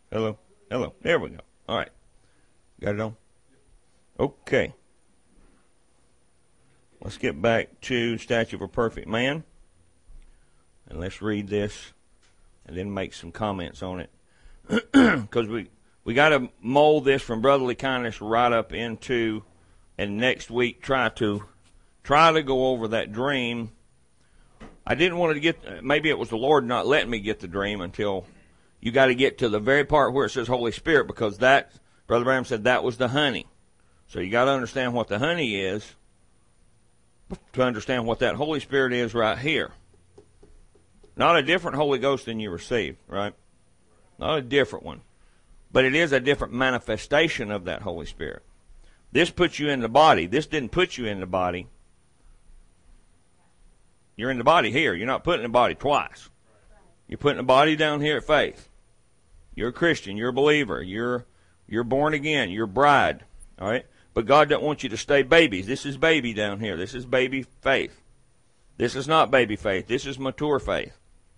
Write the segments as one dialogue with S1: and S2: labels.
S1: Hello. Hello. There we go. All right. Got it on? Okay. Let's get back to Statue of a Perfect Man. And let's read this and then make some comments on it. Because we got to mold this from brotherly kindness right up into, and next week try to go over that dream. I didn't want to get, maybe it was the Lord not letting me get the dream until you got to get to the very part where it says Holy Spirit, because that, Brother Branham said, that was the honey. So you got to understand what the honey is to understand what that Holy Spirit is right here. Not a different Holy Ghost than you received, right? Not a different one. But it is a different manifestation of that Holy Spirit. This puts you in the body. This didn't put you in the body. You're in the body here. You're not putting the body twice. You're putting the body down here at faith. You're a Christian. You're a believer. You're born again. You're a bride. All right? But God doesn't want you to stay babies. This is baby down here. This is baby faith. This is not baby faith. This is mature faith.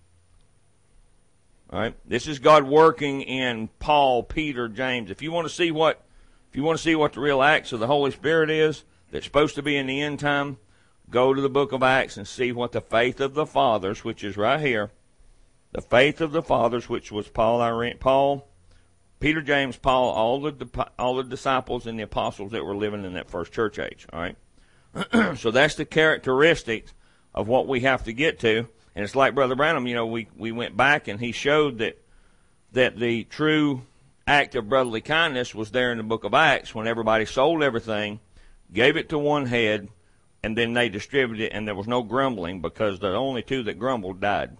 S1: All right? This is God working in Paul, Peter, James. If you want to see what the real acts of the Holy Spirit is that's supposed to be in the end time, go to the book of Acts and see what the faith of the fathers, which is right here, the faith of the fathers, which was Paul, Peter, James, Paul, all the disciples and the apostles that were living in that first church age. All right, so that's the characteristics of what we have to get to. And it's like Brother Branham, we went back and he showed that the true act of brotherly kindness was there in the book of Acts when everybody sold everything, gave it to one head, and then they distributed it, and there was no grumbling because the only two that grumbled died.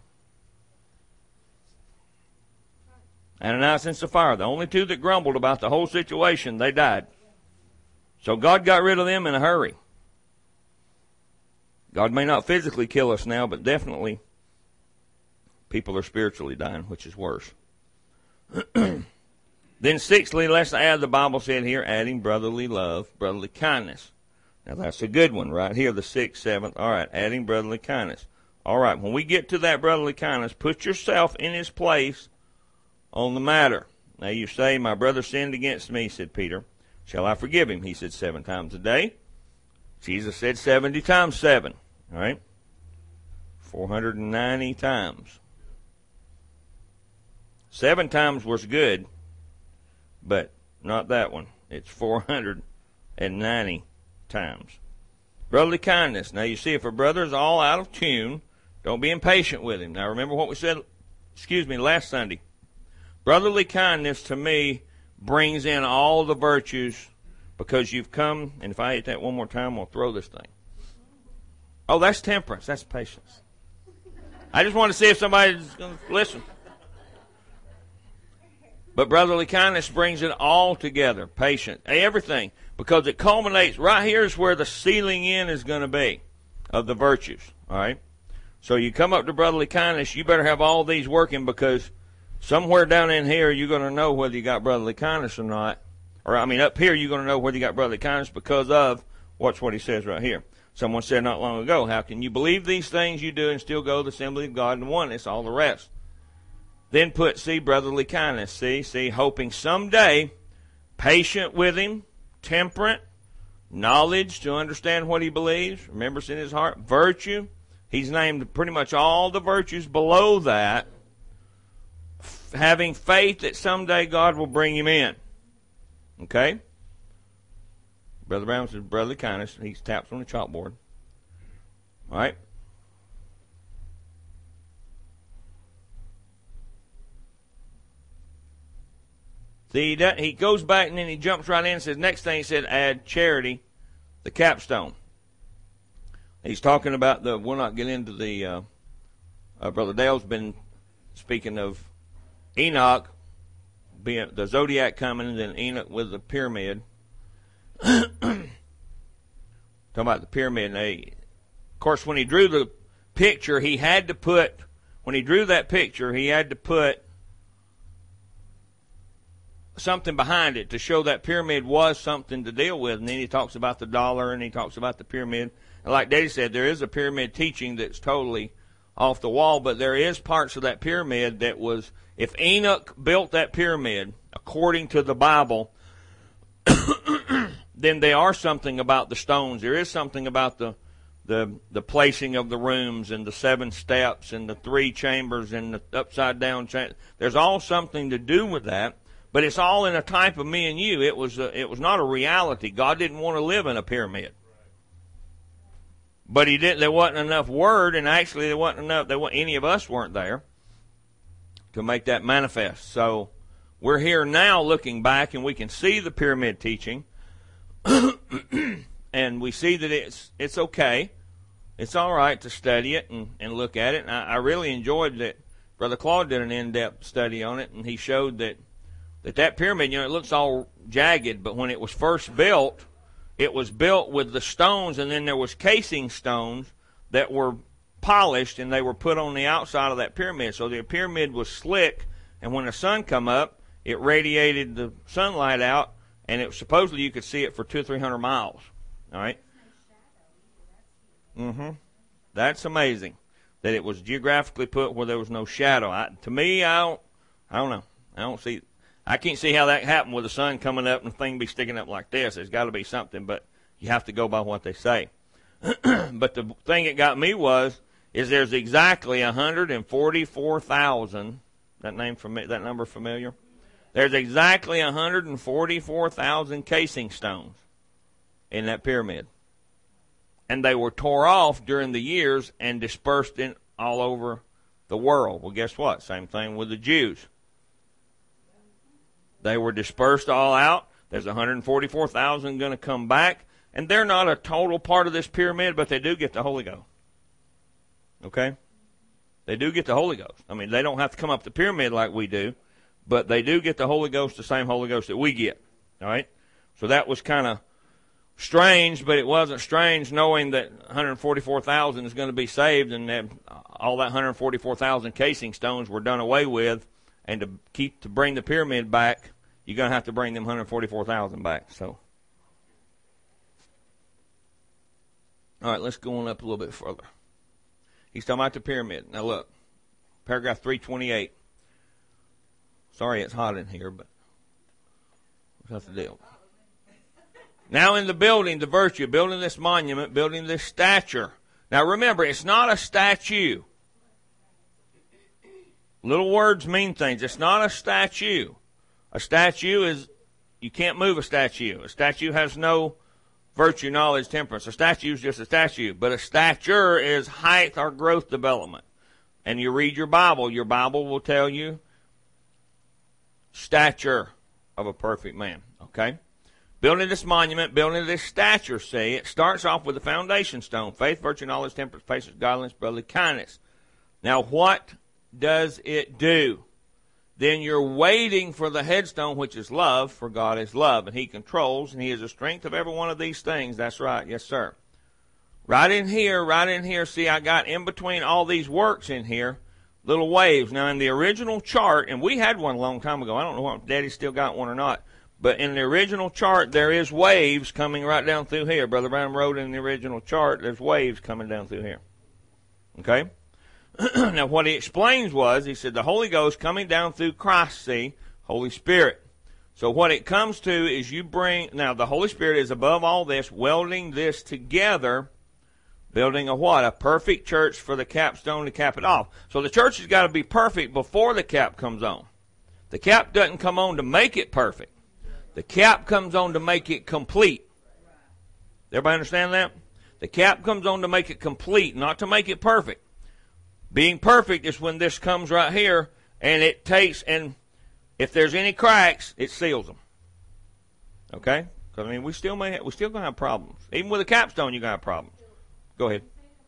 S1: Ananias and Sapphira, the only two that grumbled about the whole situation, they died. So God got rid of them in a hurry. God may not physically kill us now, but definitely people are spiritually dying, which is worse. Then sixthly, let's add, the Bible said here, adding brotherly love, brotherly kindness. Now that's a good one right here, the 6th, 7th. All right, adding brotherly kindness. All right, when we get to that brotherly kindness, put yourself in his place on the matter. Now you say, my brother sinned against me, said Peter. Shall I forgive him? He said 7 times a day. Jesus said 70 times 7. All right? 490 times. 7 times was good, but not that one. It's 490 times. Brotherly kindness. Now you see, if a brother is all out of tune, don't be impatient with him. Now remember what we said, last Sunday. Brotherly kindness to me brings in all the virtues, because you've come, and if I hit that one more time, I'll throw this thing. Oh, that's temperance. That's patience. I just want to see if somebody's going to listen. But brotherly kindness brings it all together. Patience. Everything. Because it culminates, right here is where the sealing in is going to be of the virtues. All right? So you come up to brotherly kindness, you better have all these working, because somewhere down in here you're going to know whether you got brotherly kindness or not. Or, up here you're going to know whether you got brotherly kindness because of, watch what he says right here. Someone said not long ago, how can you believe these things you do and still go to the assembly of God and oneness, all the rest? Then see, brotherly kindness. See, hoping someday, patient with him, temperate, knowledge to understand what he believes, remembers in his heart, virtue. He's named pretty much all the virtues below that, having faith that someday God will bring him in. Okay? Brother Brown says brotherly kindness. He taps on the chalkboard. All right? See, he goes back and then he jumps right in and says, next thing he said, add charity, the capstone. He's talking about we'll not get into the, Brother Dale's been speaking of Enoch, being the zodiac coming, and then Enoch with the pyramid. Talking about the pyramid. And of course, when he drew the picture, he had to put something behind it to show that pyramid was something to deal with. And then he talks about the dollar and he talks about the pyramid. And like Dave said, there is a pyramid teaching that's totally off the wall, but there is parts of that pyramid that was If Enoch built that pyramid according to the Bible, then there are something about the stones. There is something about the placing of the rooms and the 7 steps and the 3 chambers and the upside down chamber. There's all something to do with that, but it's all in a type of me and you. It was not a reality. God didn't want to live in a pyramid. But he didn't. There wasn't enough word, and actually there wasn't enough. Any of us weren't there to make that manifest. So we're here now, looking back, and we can see the pyramid teaching, and we see that it's okay. It's all right to study it and look at it. And I really enjoyed that. Brother Claude did an in-depth study on it, and he showed that pyramid, it looks all jagged, but when it was first built, it was built with the stones, and then there was casing stones that were polished, and they were put on the outside of that pyramid. So the pyramid was slick, and when the sun come up, it radiated the sunlight out, and it supposedly you could see it for 200 or 300 miles. All right. That's amazing that it was geographically put where there was no shadow. To me, I don't know. I can't see how that happened with the sun coming up and the thing be sticking up like this. There's got to be something, but you have to go by what they say. But the thing that got me is there's exactly 144,000. That number familiar? There's exactly 144,000 casing stones in that pyramid, and they were tore off during the years and dispersed all over the world. Well, guess what? Same thing with the Jews. They were dispersed all out. There's 144,000 going to come back, and they're not a total part of this pyramid, but they do get the Holy Ghost. Okay? They do get the Holy Ghost. I mean, they don't have to come up the pyramid like we do, but they do get the Holy Ghost, the same Holy Ghost that we get. All right? So that was kind of strange, but it wasn't strange knowing that 144,000 is going to be saved, and that all that 144,000 casing stones were done away with, and to bring the pyramid back, you're going to have to bring them 144,000 back. So, all right, let's go on up a little bit further. He's talking about the pyramid. Now look, paragraph 328. Sorry it's hot in here, but that's the deal. Now in the building, the virtue, building this monument, building this stature. Now remember, it's not a statue. Little words mean things. It's not a statue. A statue is, you can't move a statue. A statue has no virtue, knowledge, temperance. A statue is just a statue. But a stature is height or growth development. And you read your Bible will tell you stature of a perfect man. Okay? Building this monument, building this stature, see, it starts off with the foundation stone. Faith, virtue, knowledge, temperance, patience, godliness, brotherly kindness. Now what does it do? Then you're waiting for the headstone, which is love, for God is love, and he controls, and he is the strength of every one of these things. That's right. Yes, sir. Right in here, see, I got in between all these works in here, little waves. Now, in the original chart, and we had one a long time ago. I don't know if Daddy's still got one or not, but in the original chart, there is waves coming right down through here. Brother Brown wrote in the original chart, there's waves coming down through here. Okay? Now, what he explains was, he said, the Holy Ghost coming down through Christ, see, Holy Spirit. So what it comes to is now the Holy Spirit is above all this, welding this together, building a what? A perfect church for the capstone to cap it off. So the church has got to be perfect before the cap comes on. The cap doesn't come on to make it perfect. The cap comes on to make it complete. Everybody understand that? The cap comes on to make it complete, not to make it perfect. Being perfect is when this comes right here, and it takes, and if there's any cracks, it seals them. Okay? Because, I mean, we still going to have problems. Even with a capstone, you're going to have problems. Go ahead.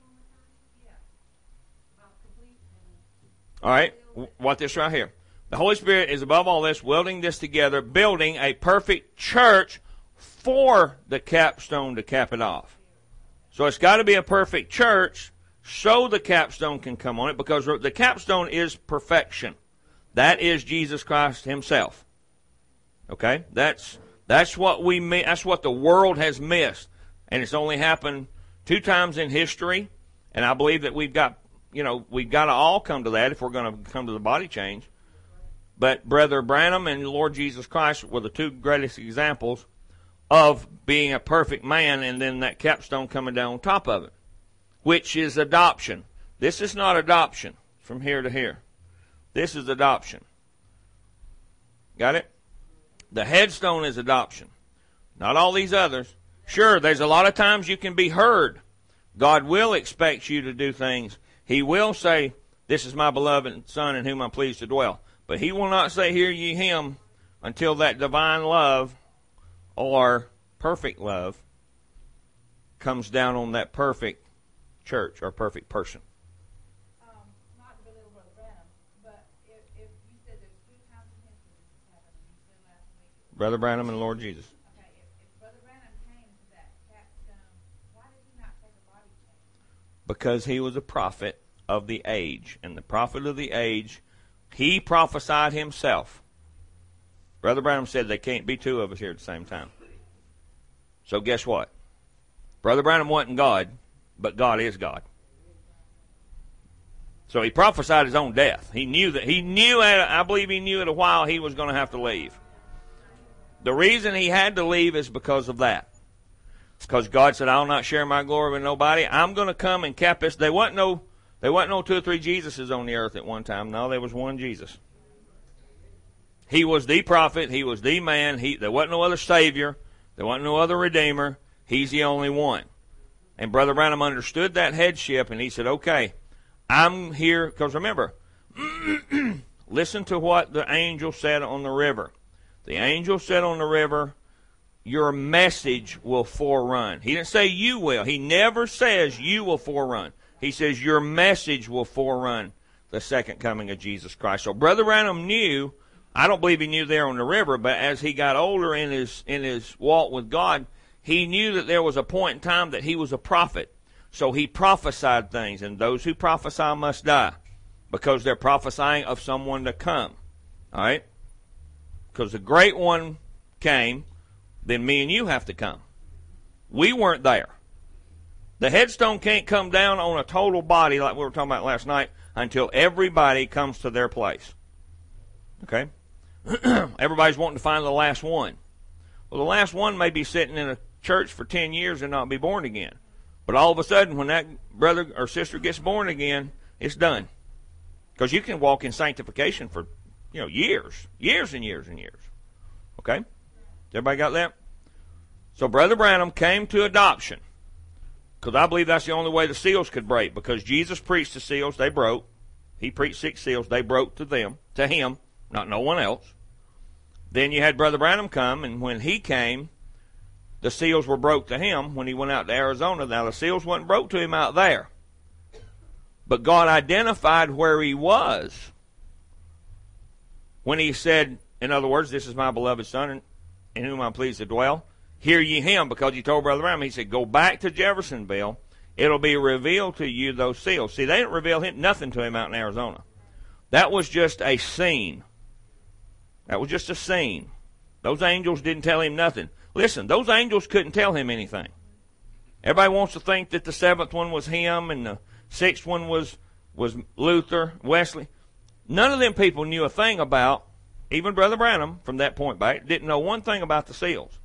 S1: All right. Watch this right here. The Holy Spirit is above all this, welding this together, building a perfect church for the capstone to cap it off. So it's got to be a perfect church so the capstone can come on it, because the capstone is perfection. That is Jesus Christ himself. Okay? That's what we mean. That's what the world has missed. And it's only happened 2 times in history. And I believe that we've got to all come to that if we're going to come to the body change. But Brother Branham and Lord Jesus Christ were the two greatest examples of being a perfect man, and then that capstone coming down on top of it, which is adoption. This is not adoption from here to here. This is adoption. Got it? The headstone is adoption. Not all these others. Sure, there's a lot of times you can be heard. God will expect you to do things. He will say, this is my beloved Son in whom I'm pleased to dwell. But he will not say, hear ye him, until that divine love or perfect love comes down on that perfect church or perfect person.
S2: Not to belittle Brother Branham, but if you said there's two comprehensions happening, you said last week.
S1: Brother Branham and Lord Jesus.
S2: Okay, if Brother Branham came to that capstone, why did he not take a body change?
S1: Because he was a prophet of the age. And the prophet of the age, he prophesied himself. Brother Branham said there can't be two of us here at the same time. So guess what? Brother Branham wasn't God, but God is God. So he prophesied his own death. I believe he knew it a while he was going to have to leave. The reason he had to leave is because of that. It's because God said, I'll not share my glory with nobody. I'm going to come and cap this. There wasn't no two or three Jesuses on the earth at one time. No, there was one Jesus. He was the prophet. He was the man. There wasn't no other Savior. There wasn't no other Redeemer. He's the only one. And Brother Branham understood that headship, and he said, okay, I'm here. Because remember, listen to what the angel said on the river. The angel said on the river, your message will forerun. He didn't say you will. He never says you will forerun. He says your message will forerun the second coming of Jesus Christ. So Brother Branham knew, I don't believe he knew there on the river, but as he got older in his walk with God, he knew that there was a point in time that he was a prophet. So he prophesied things, and those who prophesy must die because they're prophesying of someone to come. All right? Because the great one came, then me and you have to come. We weren't there. The headstone can't come down on a total body like we were talking about last night until everybody comes to their place. Okay? Everybody's wanting to find the last one. Well, the last one may be sitting in a church for 10 years and not be born again. But all of a sudden, when that brother or sister gets born again, it's done. Because you can walk in sanctification for, years and years and years. Okay? Everybody got that? So Brother Branham came to adoption. Because I believe that's the only way the seals could break. Because Jesus preached the seals, they broke. He preached 6 seals, they broke to him, not no one else. Then you had Brother Branham come, and when he came, the seals were broke to him when he went out to Arizona. Now, the seals wasn't broke to him out there. But God identified where he was when he said, in other words, this is my beloved Son in whom I'm pleased to dwell. Hear ye him, because he told Brother Branham, he said, go back to Jeffersonville. It'll be revealed to you those seals. See, they didn't reveal nothing to him out in Arizona. That was just a scene. That was just a scene. Those angels didn't tell him nothing. Listen, those angels couldn't tell him anything. Everybody wants to think that the 7th one was him and the 6th one was Luther, Wesley. None of them people knew a thing about, even Brother Branham from that point back, didn't know one thing about the seals.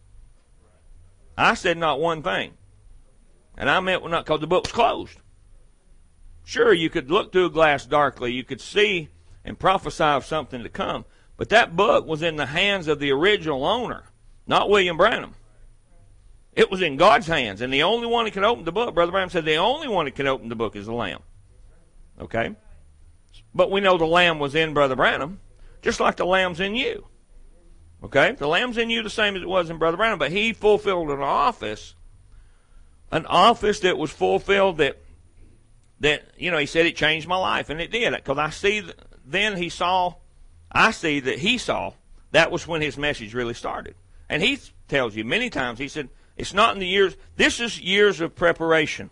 S1: I said not one thing. And I meant not because the book's closed. Sure, you could look through a glass darkly. You could see and prophesy of something to come. But that book was in the hands of the original owner, not William Branham. It was in God's hands. And the only one that could open the book, Brother Branham said, the only one that could open the book is the Lamb. Okay? But we know the Lamb was in Brother Branham, just like the Lamb's in you. Okay? The Lamb's in you the same as it was in Brother Branham, but he fulfilled an office that was fulfilled that he said it changed my life, and it did. Because I see that he saw that was when his message really started. And he tells you many times, he said, it's not in the years, this is years of preparation.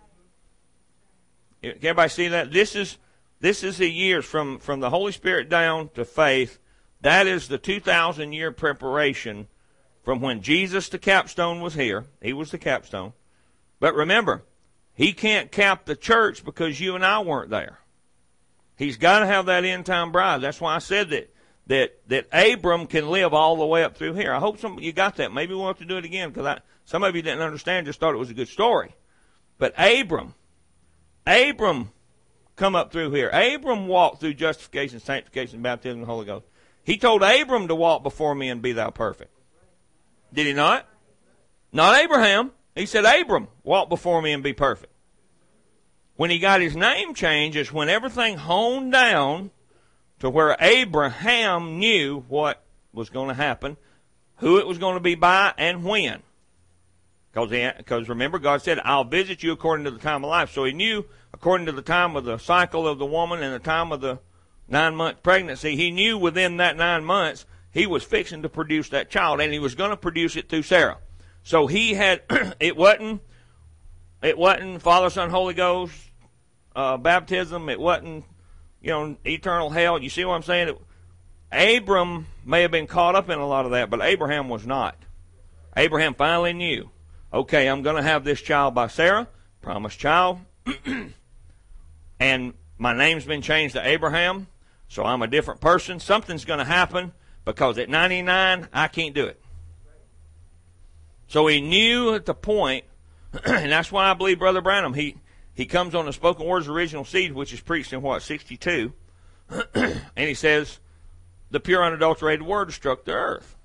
S1: Can everybody see that? This is the years from the Holy Spirit down to faith. That is the 2,000-year preparation from when Jesus, the capstone, was here. He was the capstone. But remember, he can't cap the church because you and I weren't there. He's got to have that end-time bride. That's why I said that that Abram can live all the way up through here. I hope you got that. Maybe we'll have to do it again because some of you didn't understand, just thought it was a good story. But Abram come up through here. Abram walked through justification, sanctification, baptism, and the Holy Ghost. He told Abram to walk before me and be thou perfect. Did he not? Not Abraham. He said, Abram, walk before me and be perfect. When he got his name changed is when everything honed down to where Abraham knew what was going to happen, who it was going to be by, and when. Because remember, God said, I'll visit you according to the time of life. So he knew, according to the time of the cycle of the woman and the time of the 9-month pregnancy, he knew within that 9 months he was fixing to produce that child, and he was going to produce it through Sarah. So he had, it wasn't Father, Son, Holy Ghost, baptism. It wasn't, eternal hell. You see what I'm saying? Abram may have been caught up in a lot of that, but Abraham was not. Abraham finally knew, okay, I'm going to have this child by Sarah, promised child, and my name's been changed to Abraham, so I'm a different person. Something's going to happen because at 99, I can't do it. So he knew at the point, and that's why I believe Brother Branham, he comes on the Spoken Words Original Seed, which is preached in 62, and he says, the pure unadulterated word struck the earth.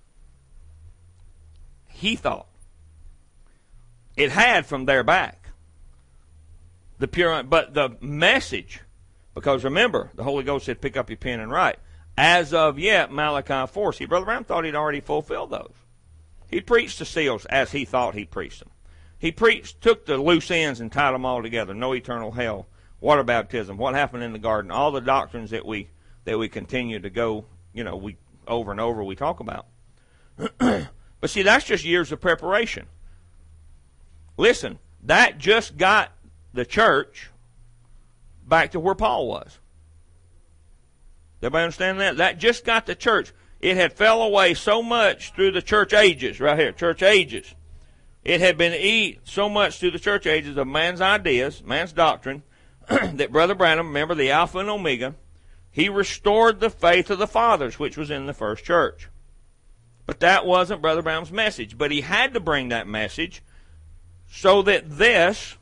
S1: He thought. It had from there back. But the message, because remember, the Holy Ghost said, pick up your pen and write. As of yet, Malachi 4. See, Brother Branham thought he'd already fulfilled those. He preached the seals as he thought he preached them. He took the loose ends and tied them all together. No eternal hell, water baptism, what happened in the garden, all the doctrines that we continue to go, we over and over we talk about. But see, that's just years of preparation. Listen, that just got the church back to where Paul was. Everybody understand that? That just got the church. It had fell away so much through the church ages, right here, church ages. It had been eat so much through the church ages of man's ideas, man's doctrine, that Brother Branham, remember the Alpha and Omega, he restored the faith of the fathers, which was in the first church. But that wasn't Brother Branham's message. But he had to bring that message so that this,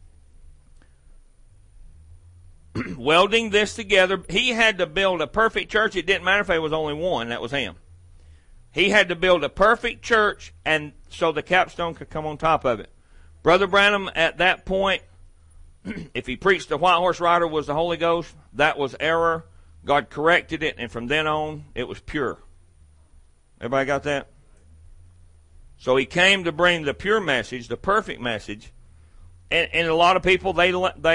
S1: welding this together, he had to build a perfect church. It didn't matter if there was only one, that was him. He had to build a perfect church, and so the capstone could come on top of it. Brother Branham, at that point, if he preached the white horse rider was the Holy Ghost, that was error. God corrected it, and from then on, it was pure. Everybody got that? So he came to bring the pure message, the perfect message. And a lot of people, they're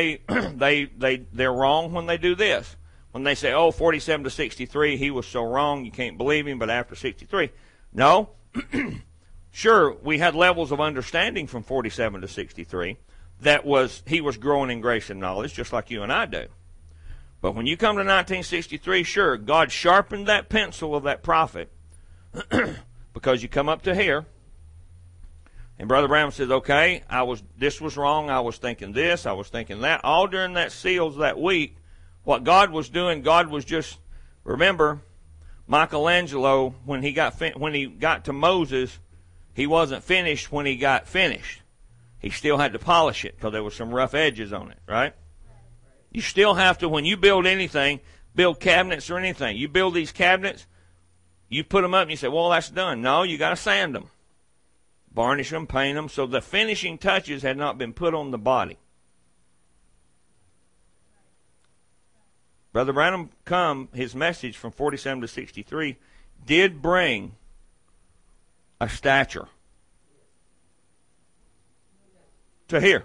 S1: wrong when they do this. When they say, 47 to 63, he was so wrong, you can't believe him, but after 63. No. Sure, we had levels of understanding from 47 to 63. He was growing in grace and knowledge, just like you and I do. But when you come to 1963, sure, God sharpened that pencil of that prophet because you come up to here, and Brother Branham says, okay, this was wrong, I was thinking this, I was thinking that. All during that seals that week, what God was doing, God was just, remember, Michelangelo, when he got to Moses, he wasn't finished when he got finished. He still had to polish it because there were some rough edges on it, right? You still have to, when you build anything, build cabinets or anything, you build these cabinets, you put them up and you say, well, that's done. No, you got to sand them, varnish them, paint them, so the finishing touches had not been put on the body. Brother Branham his message from 47 to 63 did bring a stature to here.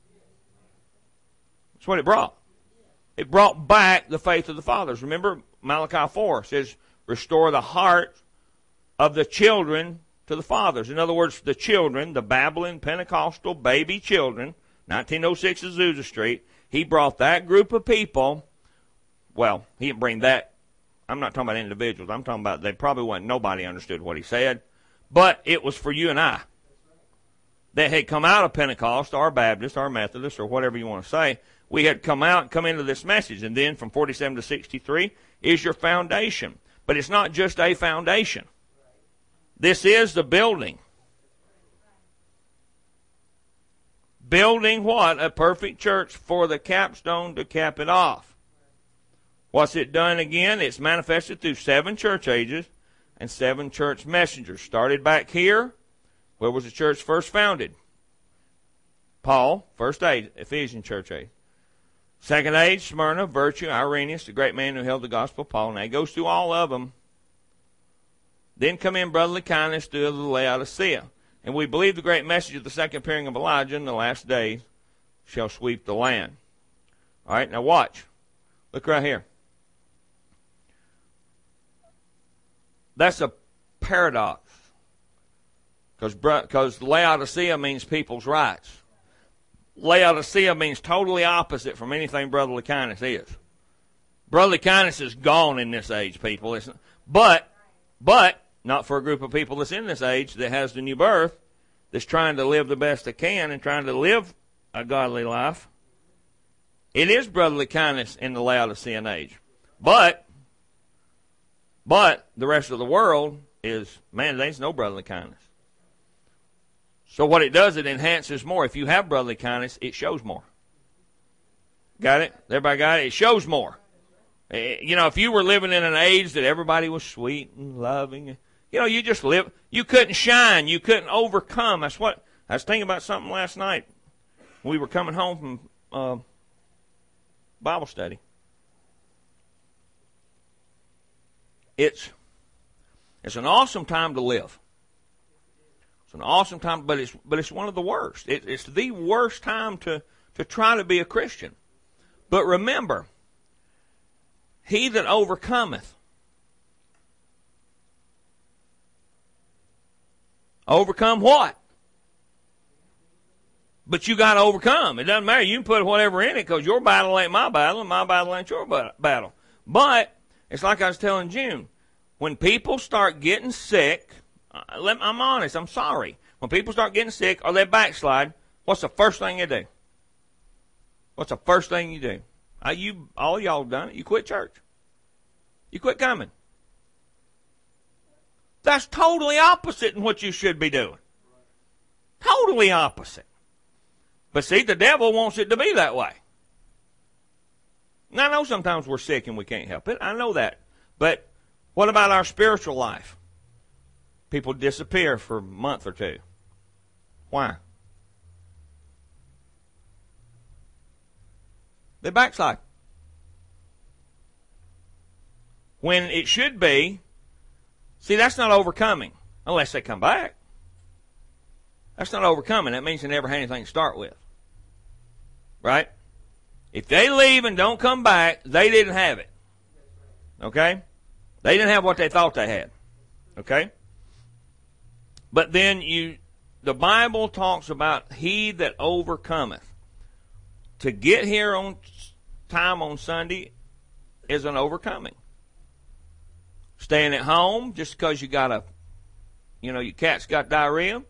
S1: That's what it brought. It brought back the faith of the fathers. Remember, Malachi 4 says, restore the heart of the children to the fathers. In other words, the children, the Babylon Pentecostal baby children, 1906 Azusa Street, he brought that group of people. Well, he didn't bring that. I'm not talking about individuals. I'm talking about they probably wasn't, nobody understood what he said. But it was for you and I that had come out of Pentecost or Baptist or Methodist or whatever you want to say. We had come out and come into this message. And then from 47 to 63 is your foundation. But it's not just a foundation. This is the building. Building what? A perfect church for the capstone to cap it off. What's it done again? It's manifested through 7 church ages and 7 church messengers. Started back here. Where was the church first founded? Paul, first age, Ephesian church age. Second age, Smyrna, Virtue, Irenaeus, the great man who held the gospel of Paul. Now he goes through all of them. Then come in brotherly kindness to the Laodicea. And we believe the great message of the second appearing of Elijah in the last days shall sweep the land. All right, now watch. Look right here. That's a paradox. Because Laodicea means people's rights. Laodicea means totally opposite from anything brotherly kindness is. Brotherly kindness is gone in this age, people. But not for a group of people that's in this age that has the new birth, that's trying to live the best they can and trying to live a godly life. It is brotherly kindness in the Laodicean age. But the rest of the world is, man, there's no brotherly kindness. So what it does, it enhances more. If you have brotherly kindness, it shows more. Got it? Everybody got it? It shows more. You know, if you were living in an age that everybody was sweet and loving, you know, you just live, you couldn't shine, you couldn't overcome. That's what, I was thinking about something last night. We were coming home from Bible study. It's an awesome time to live. It's an awesome time, but it's one of the worst. It's the worst time to try to be a Christian. But remember, he that overcometh. Overcome what? But you got to overcome. It doesn't matter. You can put whatever in it because your battle ain't my battle and my battle ain't your battle. But it's like I was telling June. When people start getting sick, I'm honest, I'm sorry. When people start getting sick or they backslide, what's the first thing you do? What's the first thing you do? All y'all done it. You quit church. You quit coming. That's totally opposite in what you should be doing. Totally opposite. But see, the devil wants it to be that way. Now, I know sometimes we're sick and we can't help it. I know that. But what about our spiritual life? People disappear for a month or two. Why? They backslide. When it should be, see, that's not overcoming unless they come back. That's not overcoming. That means they never had anything to start with. Right? If they leave and don't come back, they didn't have it. Okay? They didn't have what they thought they had. Okay? But then the Bible talks about he that overcometh. To get here on time on Sunday is an overcoming. Staying at home just because your cat's got diarrhea.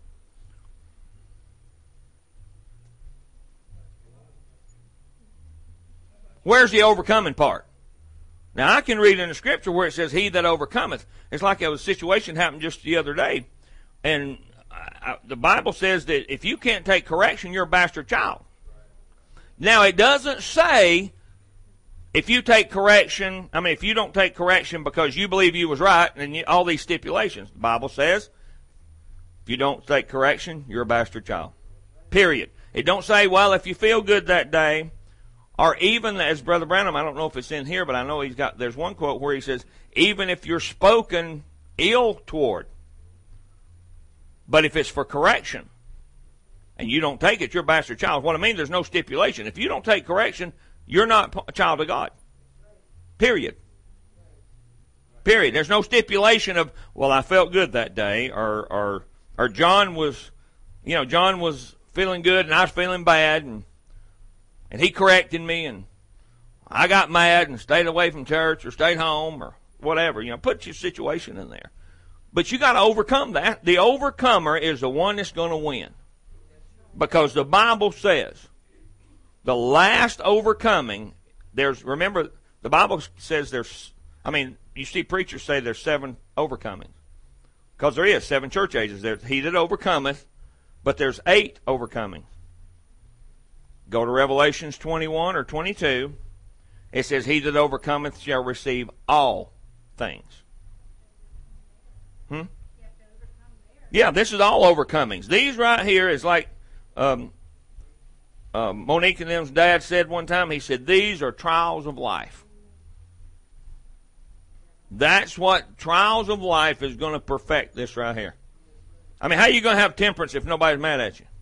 S1: Where's the overcoming part? Now, I can read in the scripture where it says, he that overcometh. It's like a situation happened just the other day. And the Bible says that if you can't take correction, you're a bastard child. Now, it doesn't say if you take correction, if you don't take correction because you believe you was right, and all these stipulations. The Bible says if you don't take correction, you're a bastard child. Period. It don't say, well, if you feel good that day, or even as Brother Branham, I don't know if it's in here, but I know there's one quote where he says, even if you're spoken ill toward, but if it's for correction, and you don't take it, you're a bastard child. What I mean, there's no stipulation. If you don't take correction, you're not a child of God. Period. Period. There's no stipulation of, well, I felt good that day, or John was feeling good and I was feeling bad, and he corrected me, and I got mad and stayed away from church or stayed home or whatever. Put your situation in there. But you got to overcome that. The overcomer is the one that's going to win. Because the Bible says the last overcoming, remember, the Bible says there's I mean, you see preachers say there's 7 overcomings. Because there is 7 church ages. There's he that overcometh, but there's 8 overcomings. Go to Revelations 21 or 22. It says, he that overcometh shall receive all things. Yeah, this is all overcomings. These right here is like Monique and them's dad said one time. He said, these are trials of life. That's what trials of life is going to perfect this right here. I mean, how are you going to have temperance if nobody's mad at you?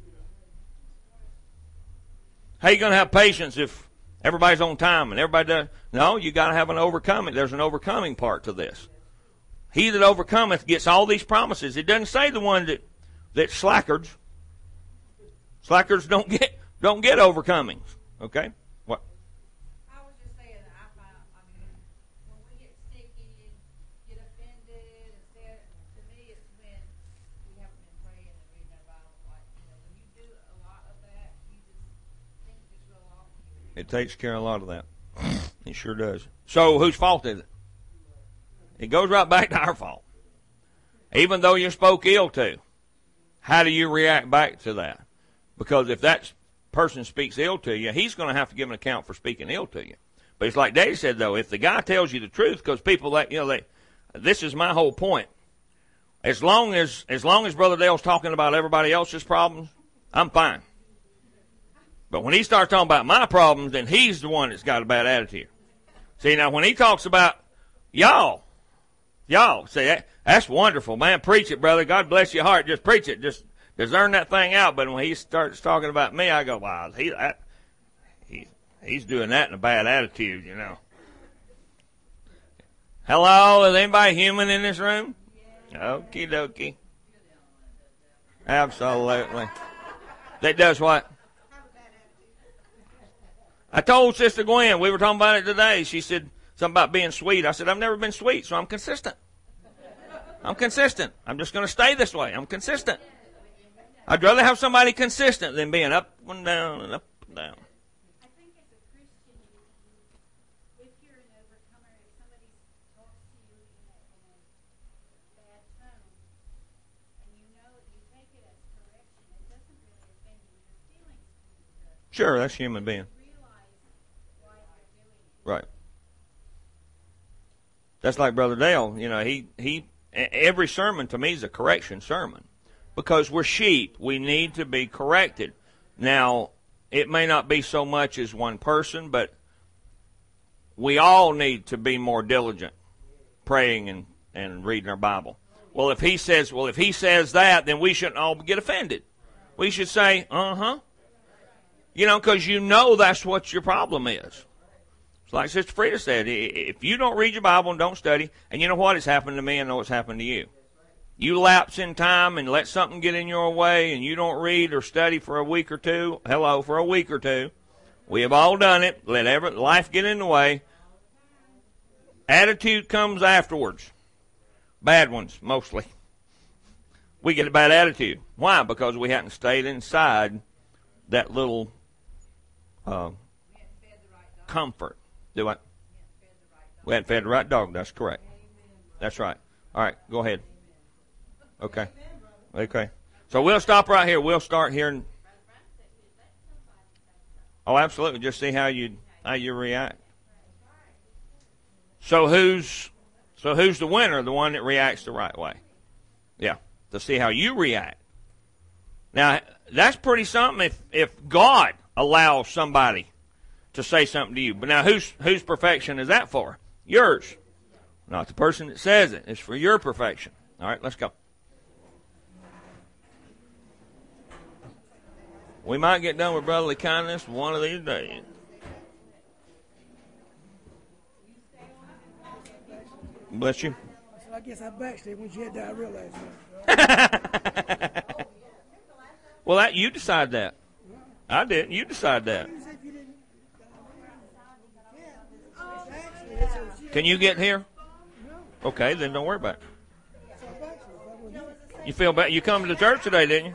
S1: How are you going to have patience if everybody's on time and everybody does? No, you got to have an overcoming. There's an overcoming part to this. He that overcometh gets all these promises. It doesn't say the one that slackards. Slackards don't get overcomings. Okay? What?
S2: I was just saying that I find, when we get sticky and get offended, to me it's when we haven't been praying and reading our Bible. Like, when you do a lot of that, things just roll off you.
S1: It takes care of a lot of that. It sure does. So whose fault is it? It goes right back to our fault. Even though you're spoke ill to, how do you react back to that? Because if that person speaks ill to you, he's going to have to give an account for speaking ill to you. But it's like Dave said, though, if the guy tells you the truth, because people this is my whole point. As long as Brother Dale's talking about everybody else's problems, I'm fine. But when he starts talking about my problems, then he's the one that's got a bad attitude. See, now when he talks about y'all, say, that's wonderful, man. Preach it, brother. God bless your heart. Just preach it. Just discern that thing out. But when he starts talking about me, I go, wow, he's doing that in a bad attitude, Hello, is anybody human in this room? Okie dokie. Absolutely. That does what? I told Sister Gwen, we were talking about it today. She said something about being sweet. I said, I've never been sweet, so I'm consistent. I'm consistent. I'm just going to stay this way. I'm consistent. I'd rather have somebody consistent than being up and down and up and down.
S2: I think as a Christian, if you're an overcomer, if somebody talks to you in a bad tone, and you take it as correction, it doesn't really offend you. Your feelings can be hurt.
S1: Sure, that's human being.
S2: Realize why you're doing it.
S1: Right. That's like Brother Dale. Every sermon to me is a correction sermon. Because we're sheep, we need to be corrected. Now, it may not be so much as one person, but we all need to be more diligent praying and reading our Bible. Well, if he says that, then we shouldn't all get offended. We should say, because that's what your problem is. It's like Sister Frida said, if you don't read your Bible and don't study, and you know what? It's happened to me, I know it's happened to you. You lapse in time and let something get in your way and you don't read or study for a week or two. For a week or two. We have all done it. Let life get in the way. Attitude comes afterwards. Bad ones, mostly. We get a bad attitude. Why? Because we hadn't stayed inside that little comfort. Do what? We hadn't fed the right dog. That's correct. That's right. All right, go ahead. Okay. So we'll stop right here. We'll start here. Oh, absolutely. Just see how you react. So who's the winner? The one that reacts the right way. Yeah. To see how you react. Now, that's pretty something if God allows somebody to say something to you. But now whose perfection is that for? Yours. Not the person that says it. It's for your perfection. All right, let's go. We might get done with brotherly kindness one of these days. Bless you.
S3: So I guess I backslid when she had that. I realized that.
S1: Well, you decide that. I didn't. You decide that. Can you get here? Okay, then don't worry about it. You feel bad? You come to church today, didn't you?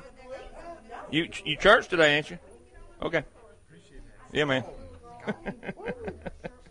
S1: You church today, ain't you? Okay. Yeah, man.